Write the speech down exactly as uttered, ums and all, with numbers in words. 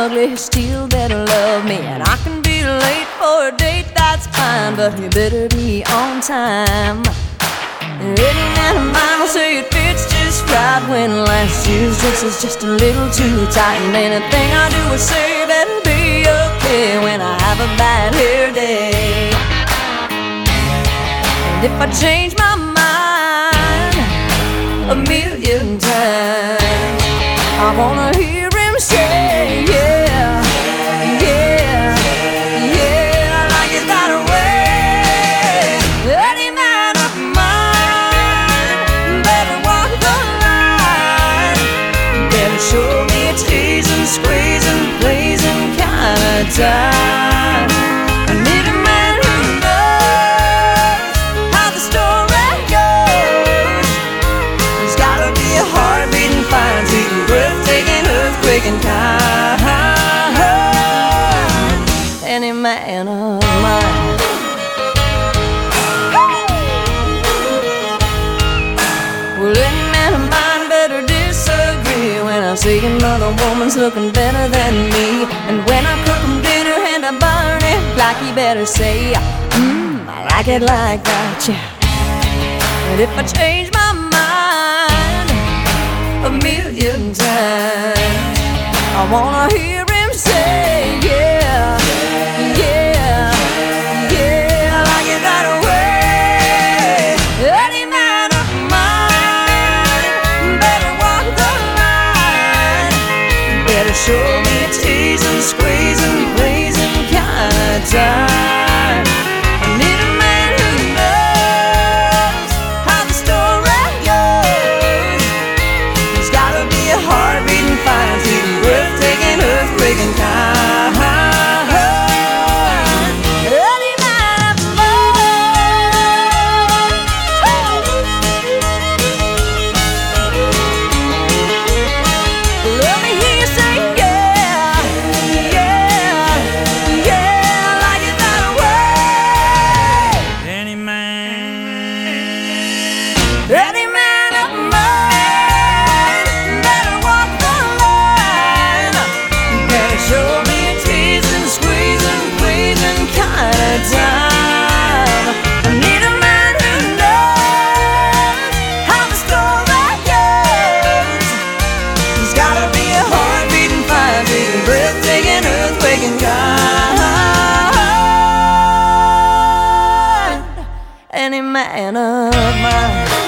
ugly, he still better love me. And I can be late for a date, that's fine, but he better be on time. And any man of mine will say it fits just right when last year's dress is just a little too tight. And anything I do or say better be okay when I have a bad hair day. And if I change my mind a million times, I wanna hear him say, yeah, yeah, yeah, I like it that way. Any man of mine better walk the line, better show me a teasing, squeezing, blazing kind of time. I need a man who knows how the story goes. There's gotta be a heart-beating, fine-tuning, breathtaking, earthquaking kind. Any man of mine. Well, any man of mine better disagree when I see another woman's looking better than me. And when I cook him dinner and I burn it, like he better say, mmm, I like it like that, yeah. And if I change my mind a million times, I wanna hear him say, yeah, yeah, yeah, I like it that way. Any man of mine better walk the line, better show me a teasing, squeezing, blazing kind of time. I need a man who knows how the story goes. There's gotta be a heart-beating, fine-tuning, breathtaking, earthquaking kind. Any man of mine. Let me hear you say, yeah, yeah, yeah, I like it that way. Any man, Any man of mine better walk the line, better show me a teasing, squeezing, pleasing kind of time. I need a man who knows how the story goes. There's gotta be a heart-beating, fire-beating, breathtaking, earthquaking kind. Any man of mine.